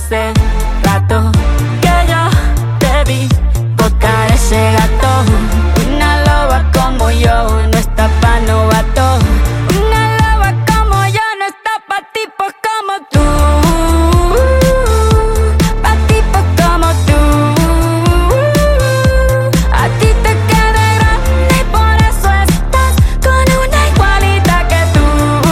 hace rato que yo te vi botar ese gato. Una loba como yo no está pa' novato. Una loba como yo no está pa' tipos como tú. Pa' tipos como tú. A ti te queda grande y por eso estás con una igualita que tú.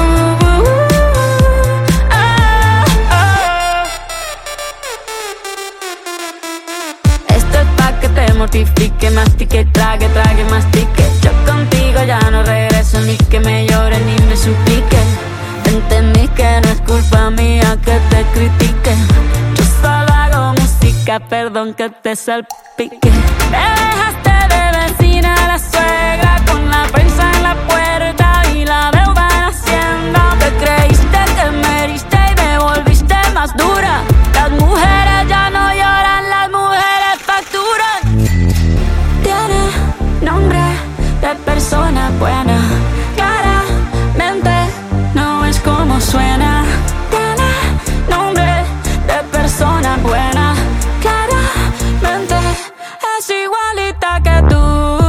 Esto es pa' que te mortifique, mastique, trague, trague, mastique. Yo contigo ya no regreso, ni que me llore ni me suplique. Entendí que no es culpa mía que te critique. Yo solo hago música, perdón que te salpique. Me dejaste de vecina a la suegra, con la prensa en la puerta y la deuda en Hacienda. Te creíste que me heriste y me volviste más dura. Las mujeres ya no lloran, las mujeres facturan. Tiene nombre de persona buena, claramente no es como suena. Tiene nombre de persona buena, claramente es igualita que tú.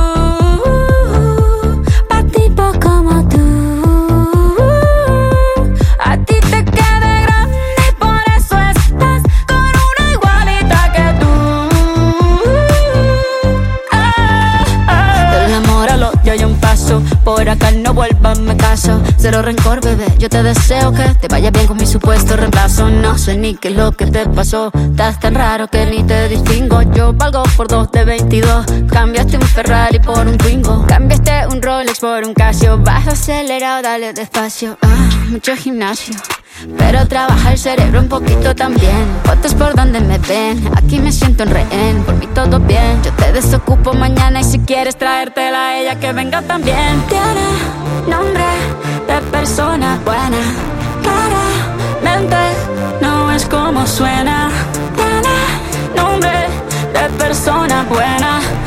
Pa' tipo como tú. A ti te queda grande y por eso estás con una igualita que tú. Del amor al odio hay un paso, por acá no vuelvas, me caso. Cero rencor, bebé, yo te deseo que te vaya bien con mi supuesto reemplazo. No sé ni qué es lo que te pasó, estás tan raro que ni te distingo. Yo valgo por 2 de 22, cambiaste un Ferrari por un Twingo. Cambiaste un Rolex por un Casio, vas acelerado, dale despacio. Mucho gimnasio, pero trabaja el cerebro un poquito también. Fotos por donde me ven, aquí me siento en rehén. Por mí todo bien, yo te desocupo mañana. Y si quieres traértela a ella, que venga también. Tiene nombre de persona buena, claramente no es como suena. Tiene nombre de persona buena,